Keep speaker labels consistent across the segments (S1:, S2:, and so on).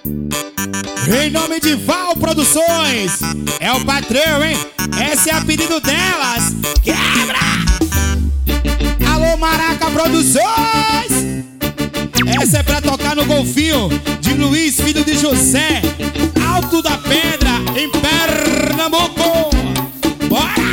S1: Em nome de Val Produções, é o patrão, hein? Esse é o pedido delas. Quebra! Alô, Maraca Produções! Essa é pra tocar no golfinho de Luiz, filho de José, Alto da Pedra, em Pernambuco. Bora!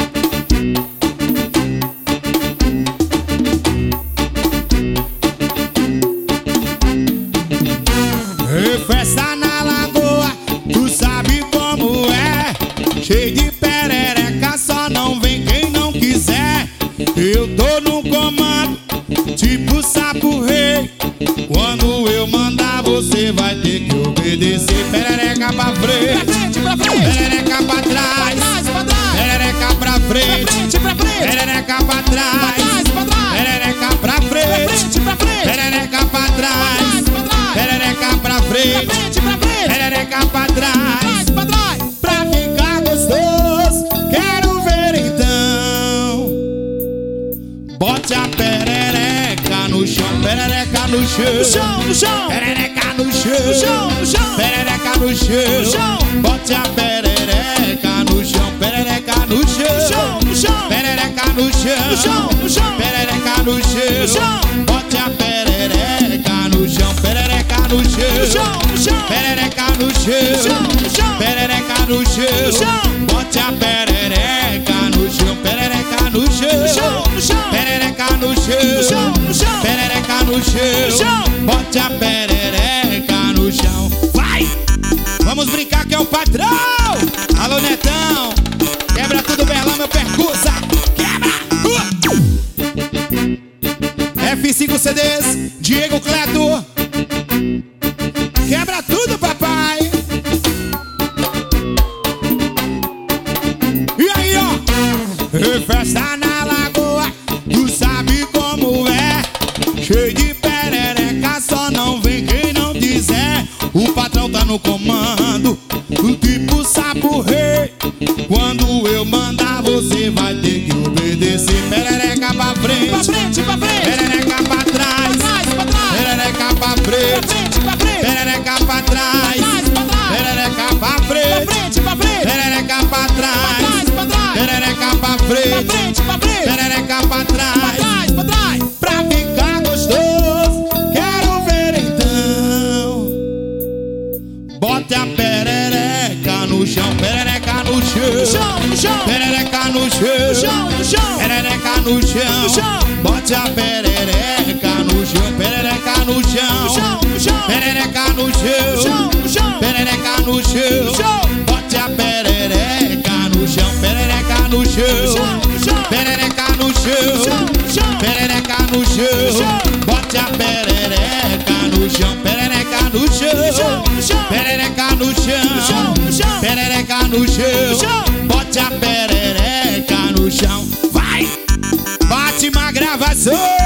S1: Festa na lagoa, tu sabe como é. Cheio de perereca, só não vem quem não quiser. Eu tô no comando, tipo sapo rei. Quando eu mandar, você vai ter que obedecer. Perereca pra frente, perereca pra trás, perereca pra frente, perereca pra trás, perereca pra frente, perereca pra trás, perereca pra frente, perereca pra trás. Pra ficar gostoso, quero ver então. Bote a perereca no chão, perereca no chão, perereca no chão, perereca no chão. Bote a perereca no chão, perereca no chão, perereca no chão, perereca no chão. Bote a perereca no chão, perereca no chão, perereca no chão, perereca no chão. Bote a perereca no chão, perereca no chão, perereca no chão, perereca no chão. Bote a perereca no chão. Vai! Vamos brincar que é o patrão. Alô, Netão, quebra tudo, Berlão, meu percussa. Quebra! F5 CDs, Diego Cleto. Quebra tudo, papai. E aí, ó, festa na lagoa, tu sabe como é. Cheio de perereca, só não vem quem não quiser. O patrão tá no comando, tipo sapo rei. Quando eu mandar, você vai ter que obedecer. Perereca pra frente, perereca pra trás, perereca pra frente, perereca pra trás, perereca pra frente, perereca pra trás, perereca pra frente, perereca pra trás. Pra ficar gostoso, quero ver então. Bote a perereca no chão, perereca no chão, perereca no chão, perereca no chão. Bote a perereca no chão, perereca no chão, perereca no chão, perereca no chão. Bote a perereca no chão, perereca no chão, perereca no chão, perereca no chão. Bote a perereca no chão, perereca no chão, perereca no chão, perereca no chão. Bote a perereca no chão. Vai! Bate uma gravação.